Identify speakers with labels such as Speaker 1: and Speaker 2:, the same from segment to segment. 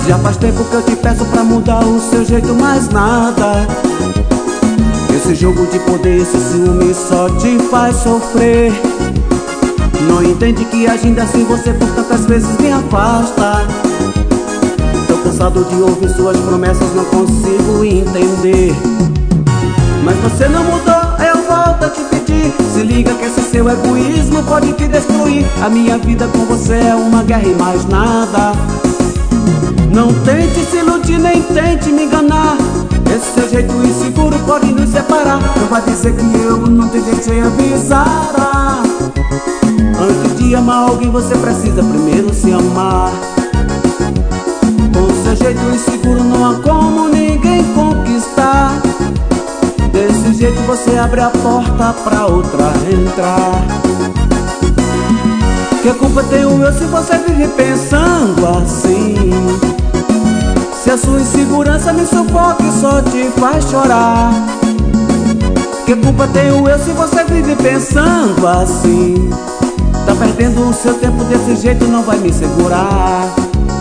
Speaker 1: Já faz tempo que eu te peço pra mudar o seu jeito, mais nada. Esse jogo de poder, esse ciúme só te faz sofrer. Não entende que agindo assim você por tantas vezes me afasta. Tô cansado de ouvir suas promessas, não consigo entender. Mas você não mudou, eu volto a te pedir. Se liga que esse seu egoísmo pode te destruir. A minha vida com você é uma guerra e mais nada. Não tente se iludir, nem tente me enganar. Esse seu jeito inseguro pode nos separar. Não vai dizer que eu não te deixei avisar. Antes de amar alguém você precisa primeiro se amar. Com seu jeito inseguro não há como ninguém conquistar. Desse jeito você abre a porta pra outra entrar. Que culpa tenho eu se você vive pensando assim? Se a sua insegurança me sufoca e só te faz chorar. Que culpa tenho eu se você vive pensando assim? Tá perdendo o seu tempo desse jeito, não vai me segurar.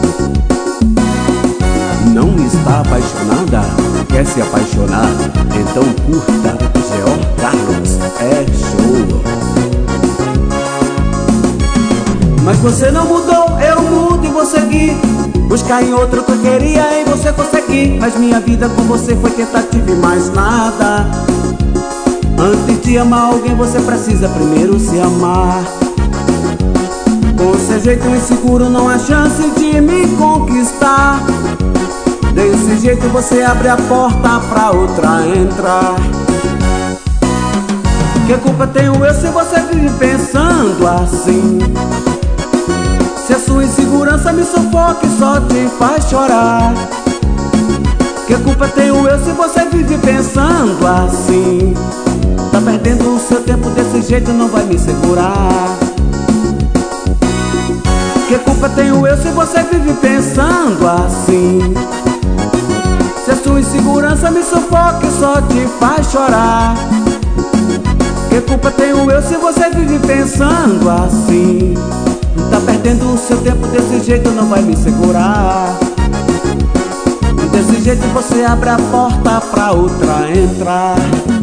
Speaker 1: Não está apaixonada? Quer se apaixonar? Então curta George Carlos, é show. Mas você não mudou, eu mudo e vou seguir. Buscar em outro que eu queria e você conseguir. Mas minha vida com você foi tentativa e mais nada. Antes de amar alguém você precisa primeiro se amar. Com seu jeito inseguro não há chance de me conquistar. Desse jeito você abre a porta pra outra entrar. Que culpa tenho eu se você vive pensando assim? Se a sua insegurança me sufoca e só te faz chorar. Que culpa tenho eu se você vive pensando assim? Tá perdendo o seu tempo desse jeito, não vai me segurar. Que culpa tenho eu se você vive pensando assim? Se a sua insegurança me sufoca e só te faz chorar. Que culpa tenho eu se você vive pensando assim? Tá perdendo o seu tempo desse jeito, não vai me segurar. Desse jeito você abre a porta pra outra entrar.